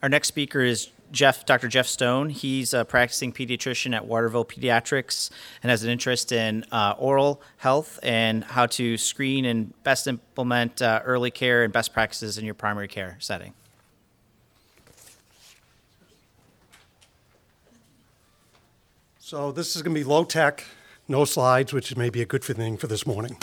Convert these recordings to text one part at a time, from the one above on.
Our next speaker is Dr. Jeff Stone. He's a practicing pediatrician at Waterville Pediatrics and has an interest in oral health and how to screen and best implement early care and best practices in your primary care setting. So this is going to be low tech, no slides, which may be a good thing for this morning.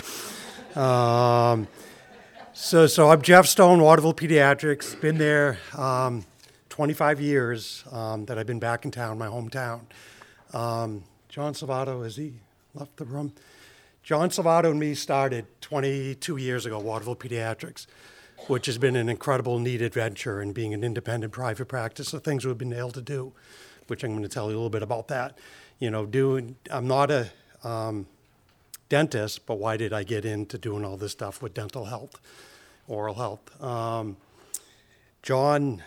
So I'm Jeff Stone, Waterville Pediatrics. Been there 25 years that I've been back in town, my hometown. John Salvato, has he left the room? John Salvato and me started 22 years ago, Waterville Pediatrics, which has been an incredible, neat adventure in being an independent private practice, the things we've been able to do, which I'm going to tell you a little bit about that. I'm not a dentist, but why did I get into doing all this stuff with dental health, oral health? John,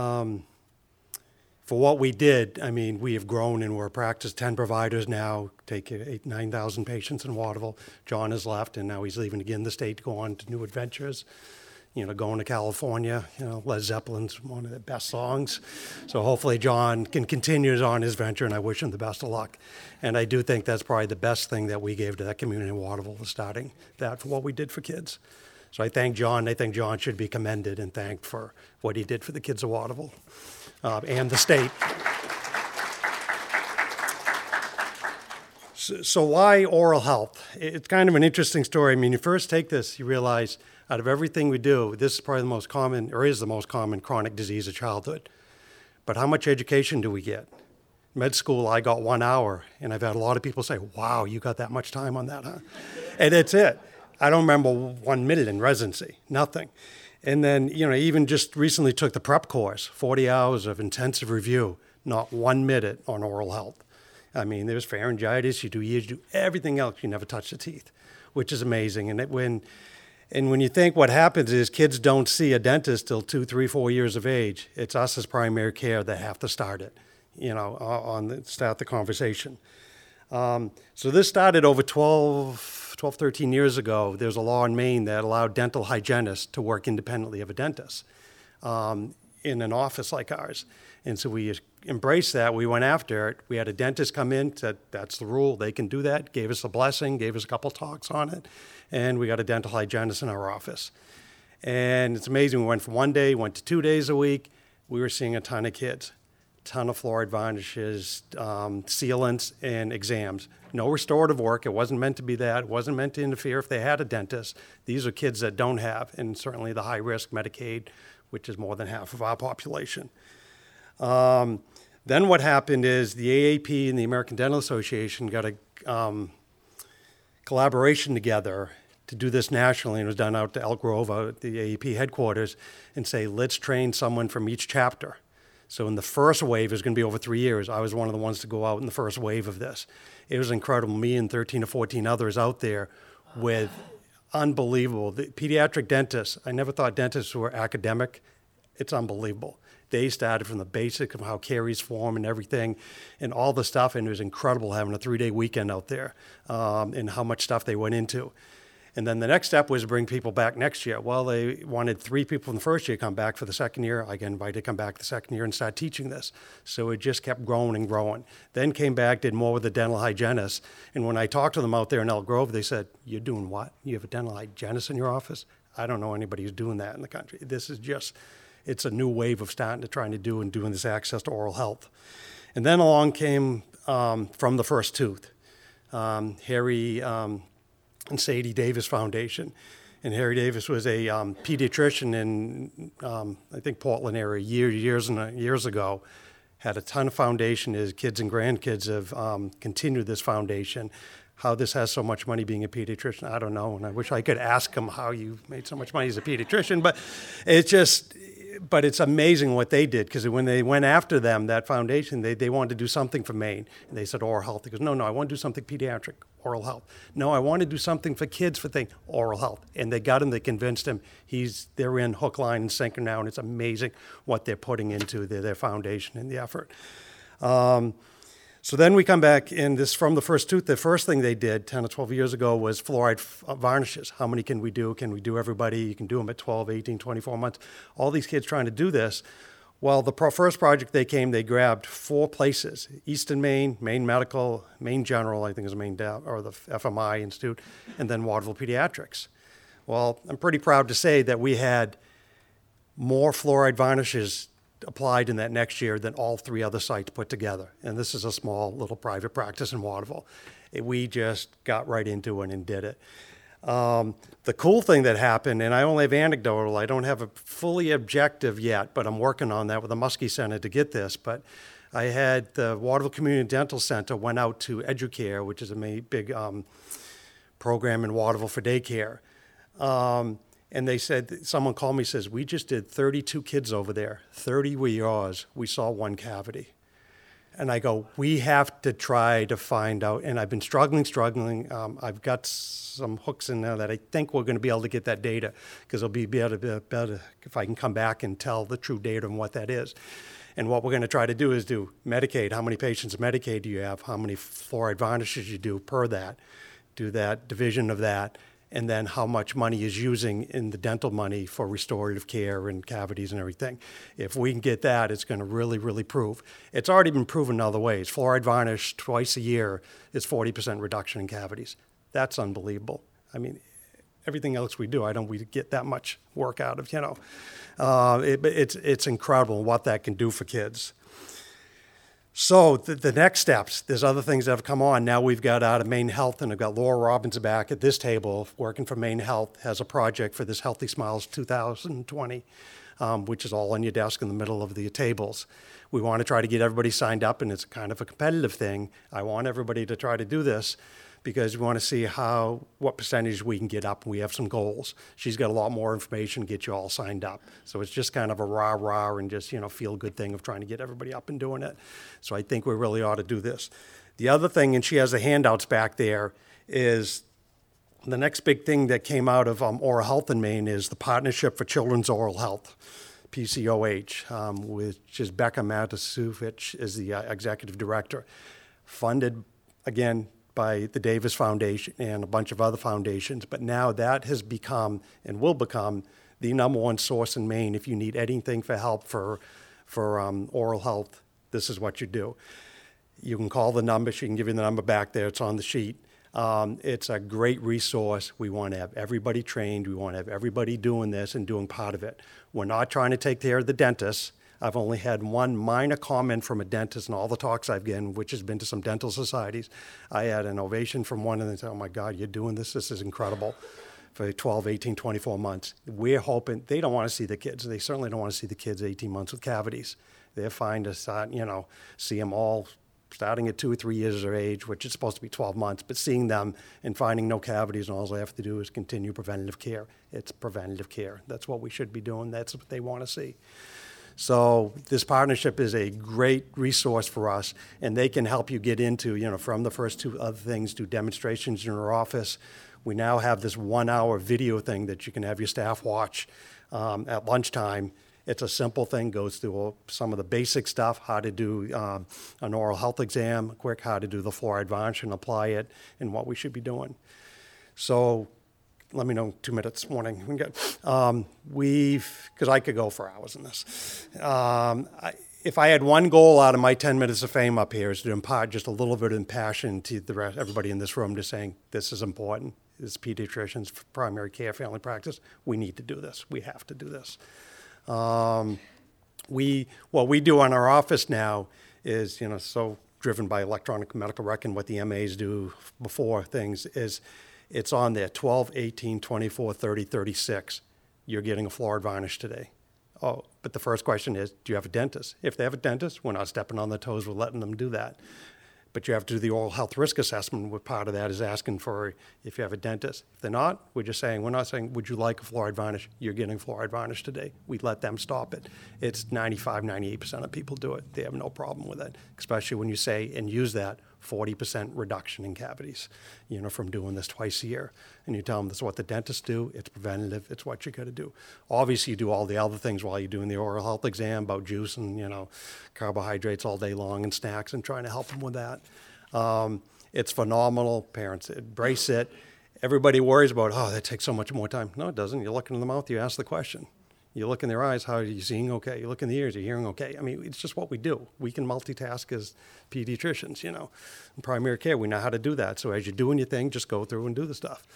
for what we did, we have grown and we're a practice, 10 providers now, take 9,000 patients in Waterville. John has left and now he's leaving again the state to go on to new adventures. Going to California, Led Zeppelin's one of the best songs. So hopefully John can continue on his venture, and I wish him the best of luck. And I do think that's probably the best thing that we gave to that community in Waterville, was starting that for what we did for kids. So I thank John. I think John should be commended and thanked for what he did for the kids of Waterville and the state. So why oral health? It's kind of an interesting story. You first take this, you realize out of everything we do, this is probably the most common, or is the most common chronic disease of childhood. But how much education do we get? Med school, I got 1 hour, and I've had a lot of people say, wow, you got that much time on that, huh? And that's it. I don't remember 1 minute in residency, nothing. And then, even just recently took the prep course, 40 hours of intensive review, not 1 minute on oral health. There's pharyngitis, you do everything else, you never touch the teeth, which is amazing. And when you think what happens is kids don't see a dentist till 2, 3, 4 years of age, it's us as primary care that have to start it, start the conversation. So this started over 12, 13 years ago. There's a law in Maine that allowed dental hygienists to work independently of a dentist in an office like ours. And so we embraced that. We went after it. We had a dentist come in, said that's the rule. They can do that. Gave us a blessing, gave us a couple talks on it. And we got a dental hygienist in our office. And it's amazing. We went from 1 day, went to 2 days a week. We were seeing a ton of kids, ton of fluoride varnishes, sealants, and exams. No restorative work. It wasn't meant to be that. It wasn't meant to interfere if they had a dentist. These are kids that don't have, and certainly the high-risk Medicaid, which is more than half of our population. Then what happened is the AAP and the American Dental Association got a collaboration together to do this nationally, and it was done out to Elk Grove, at the AAP headquarters, and say, let's train someone from each chapter. So in the first wave, it was going to be over 3 years. I was one of the ones to go out in the first wave of this. It was incredible. Me and 13 or 14 others out there with unbelievable. The pediatric dentists, I never thought dentists were academic. It's unbelievable. They started from the basics of how caries form and everything and all the stuff, and it was incredible having a 3-day weekend out there and how much stuff they went into. And then the next step was to bring people back next year. Well, they wanted 3 people in the first year to come back for the second year. I got invited to come back the second year and start teaching this. So it just kept growing and growing. Then came back, did more with the dental hygienists. And when I talked to them out there in Elk Grove, they said, you're doing what? You have a dental hygienist in your office? I don't know anybody who's doing that in the country. This is just, it's a new wave of starting to trying to do and doing this access to oral health. And then along came From the First Tooth, Harry and Sadie Davis Foundation. And Harry Davis was a pediatrician in, I think, Portland area years ago. Had a ton of foundation. His kids and grandkids have continued this foundation. How this has so much money being a pediatrician, I don't know. And I wish I could ask him how you made so much money as a pediatrician. But it's amazing what they did, because when they went after them, that foundation, they wanted to do something for Maine. And they said oral health. He goes, no, I want to do something pediatric, oral health. No, I want to do something for kids for oral health. And they got him, they convinced him. They're in hook, line, and sinker now, and it's amazing what they're putting into their foundation and the effort. So then we come back in this From the First Tooth. The first thing they did 10 or 12 years ago was fluoride varnishes. How many can we do? Can we do everybody? You can do them at 12, 18, 24 months. All these kids trying to do this. Well, the first project they came, they grabbed 4 places: Eastern Maine, Maine Medical, Maine General, I think is Maine or the FMI Institute, and then Waterville Pediatrics. Well, I'm pretty proud to say that we had more fluoride varnishes applied in that next year than all 3 other sites put together. And this is a small little private practice in Waterville. We just got right into it and did it. The cool thing that happened, and I only have anecdotal, I don't have a fully objective yet, but I'm working on that with the Muskie Center to get this, but I had the Waterville Community Dental Center went out to Educare, which is a big program in Waterville for daycare. And they said, someone called me, says, we just did 32 kids over there. 30 were yours. We saw 1 cavity. And I go, we have to try to find out. And I've been struggling. I've got some hooks in there that I think we're going to be able to get that data, because it'll be better if I can come back and tell the true data and what that is. And what we're going to try to do is do Medicaid. How many patients Medicaid do you have? How many fluoride varnishes you do per that? Do that division of that. And then how much money is using in the dental money for restorative care and cavities and everything. If we can get that, it's going to really, really prove. It's already been proven in other ways. Fluoride varnish twice a year is 40% reduction in cavities. That's unbelievable. I mean, everything else we do, we get that much work out of, it's incredible what that can do for kids. So the next steps, there's other things that have come on. Now we've got out of Maine Health, and I've got Laura Robbins back at this table working for Maine Health, has a project for this Healthy Smiles 2020, which is all on your desk in the middle of the tables. We want to try to get everybody signed up, and it's kind of a competitive thing. I want everybody to try to do this because we want to see what percentage we can get up, and we have some goals. She's got a lot more information to get you all signed up. So it's just kind of a rah-rah and just, feel-good thing of trying to get everybody up and doing it. So I think we really ought to do this. The other thing, and she has the handouts back there, is the next big thing that came out of Oral Health in Maine is the Partnership for Children's Oral Health, PCOH, which is Becca Matusevich is the executive director, funded, again, by the Davis Foundation and a bunch of other foundations. But now that has become and will become the number one source in Maine. If you need anything for help for oral health, this is what you do. You can call the number. She can give you the number back there. It's on the sheet. It's a great resource. We want to have everybody trained. We want to have everybody doing this and doing part of it. We're not trying to take care of the dentists. I've only had one minor comment from a dentist in all the talks I've given, which has been to some dental societies. I had an ovation from one, and they said, oh my God, you're doing this. This is incredible. For 12, 18, 24 months. We're hoping, they don't want to see the kids. They certainly don't want to see the kids 18 months with cavities. They're fine to start, see them all starting at 2 or 3 years of age, which is supposed to be 12 months, but seeing them and finding no cavities, and all they have to do is continue preventative care. It's preventative care. That's what we should be doing. That's what they want to see. So this partnership is a great resource for us, and they can help you get into, from the first 2 other things, do demonstrations in your office. We now have this 1-hour video thing that you can have your staff watch at lunchtime. It's a simple thing, goes through some of the basic stuff, how to do an oral health exam, quick, how to do the fluoride varnish and apply it, and what we should be doing. So let me know 2 minutes warning. Because I could go for hours in this. If I had one goal out of my 10 minutes of fame up here is to impart just a little bit of passion to the rest, everybody in this room, just saying this is important. As pediatricians, primary care, family practice, we need to do this. We have to do this. What we do on our office now is, so driven by electronic medical record, what the MAs do before things is it's on there, 12, 18, 24, 30, 36. You're getting a fluoride varnish today. Oh, but the first question is, do you have a dentist? If they have a dentist, we're not stepping on their toes, we're letting them do that. But you have to do the oral health risk assessment. What part of that is asking for if you have a dentist. If they're not, we're not saying, would you like a fluoride varnish? You're getting fluoride varnish today. We let them stop it. It's 95, 98% of people do it. They have no problem with it, especially when you say and use that 40% reduction in cavities, from doing this twice a year. And you tell them this is what the dentists do. It's preventative. It's what you got to do. Obviously, you do all the other things while you're doing the oral health exam about juice and, carbohydrates all day long and snacks and trying to help them with that. It's phenomenal. Parents embrace it. Everybody worries about, that takes so much more time. No, it doesn't. You look in the mouth, you ask the question. You look in their eyes, how are you seeing okay? You look in the ears, are you hearing okay? I mean, it's just what we do. We can multitask as pediatricians, you know. In primary care, we know how to do that. So as you're doing your thing, just go through and do the stuff.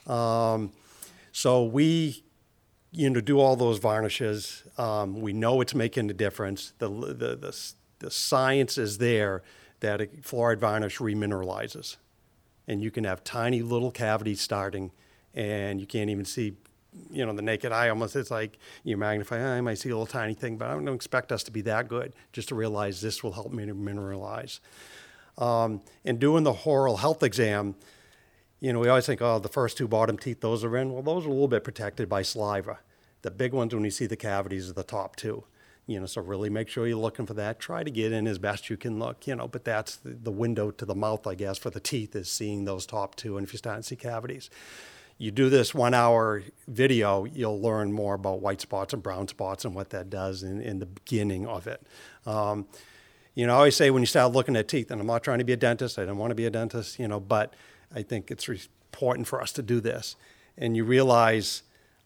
So we, do all those varnishes. We know it's making a difference. The science is there that a fluoride varnish remineralizes. And you can have tiny little cavities starting, and you can't even see, the naked eye almost. It's like you magnify, I might see a little tiny thing, but I don't expect us to be that good just to realize this will help me mineralize. And doing the oral health exam, we always think, the first two bottom teeth, those are in. Well, those are a little bit protected by saliva. The big ones, when you see the cavities, are the top two. So really make sure you're looking for that. Try to get in as best you can look, but that's the window to the mouth, I guess, for the teeth is seeing those top two, and if you start to see cavities. You do this 1 hour video, you'll learn more about white spots and brown spots and what that does in the beginning of it. I always say when you start looking at teeth, and I'm not trying to be a dentist, I don't want to be a dentist, but I think it's important for us to do this. And you realize,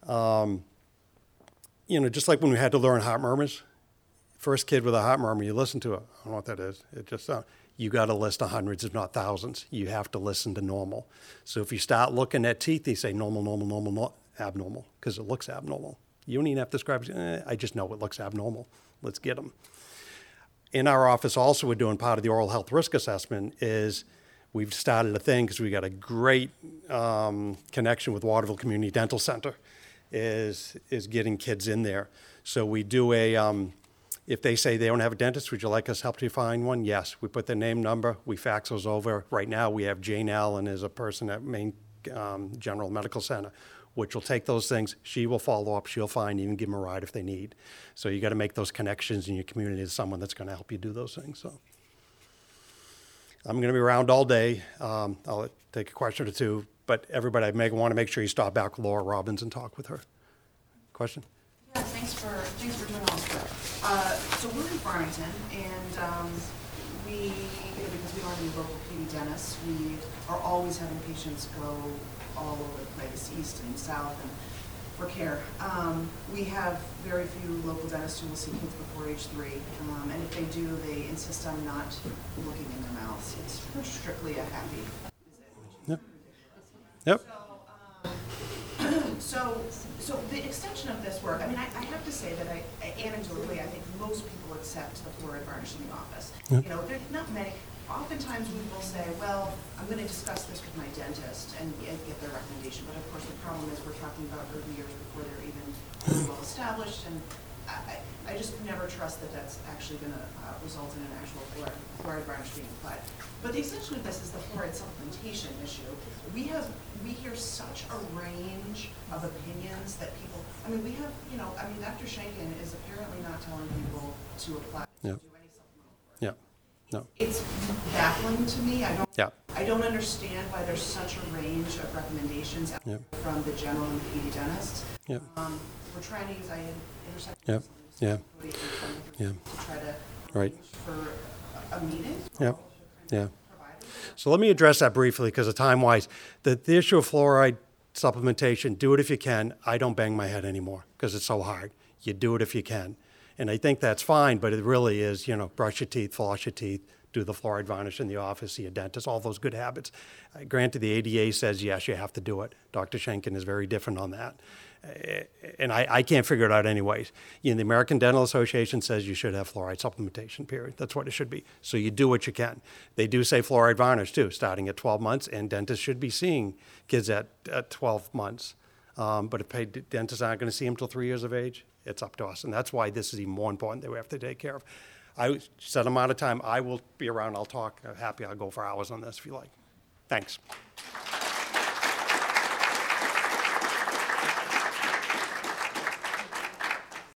just like when we had to learn heart murmurs, first kid with a heart murmur, you listen to it. I don't know what that is. It just you got to list of hundreds, if not thousands. You have to listen to normal. So if you start looking at teeth, you say normal, normal, normal, abnormal, because it looks abnormal. You don't even have to describe it. I just know it looks abnormal. Let's get them. In our office also, we're doing part of the oral health risk assessment is we've started a thing because we got a great connection with Waterville Community Dental Center is getting kids in there. So we do if they say they don't have a dentist, would you like us to help you find one? Yes. We put their name, number, we fax those over. Right now we have Jane Allen as a person at Maine General Medical Center, which will take those things. She will follow up. She'll find, even give them a ride if they need. So you got to make those connections in your community to someone that's going to help you do those things. So I'm going to be around all day. I'll take a question or two, but everybody, I want to make sure you stop back with Laura Robbins and talk with her. Question? Yeah, thanks for doing all this work. So we're in Farmington, and because we don't have any local PD dentists, we are always having patients go all over the place, east and south, and for care. We have very few local dentists who will see kids before age 3, and if they do, they insist on not looking in their mouths. It's strictly a happy visit. Yep. So the extension of this work, I have to say that anecdotally, I think most people accept the fluoride varnish in the office. Yep. There's not many. Oftentimes we will say, well, I'm going to discuss this with my dentist and get their recommendation. But of course the problem is we're talking about early years before they're even really well established, and I just never trust that that's actually going to result in an actual fluoride varnish being applied. But the extension of this is the fluoride supplementation issue. We hear such a range of opinions that people, Dr. Schenken is apparently not telling people to apply to do any supplemental fluoride. Yeah. No. It's baffling to me. I don't understand why there's such a range of recommendations from the general and PD dentists. Yep. We're trying to use intersection to try to right for a meeting. Yeah. So let me address that briefly because of time-wise. The issue of fluoride supplementation, do it if you can. I don't bang my head anymore because it's so hard. You do it if you can. And I think that's fine, but it really is, brush your teeth, floss your teeth, do the fluoride varnish in the office, see a dentist, all those good habits. Granted, the ADA says, yes, you have to do it. Dr. Schenken is very different on that. And I can't figure it out anyways. The American Dental Association says you should have fluoride supplementation, period. That's what it should be. So you do what you can. They do say fluoride varnish, too, starting at 12 months, and dentists should be seeing kids at 12 months. But if dentists aren't going to see them until 3 years of age, it's up to us. And that's why this is even more important that we have to take care of. I said I'm out of time. I will be around. I'll talk. I'm happy. I'll go for hours on this if you like. Thanks.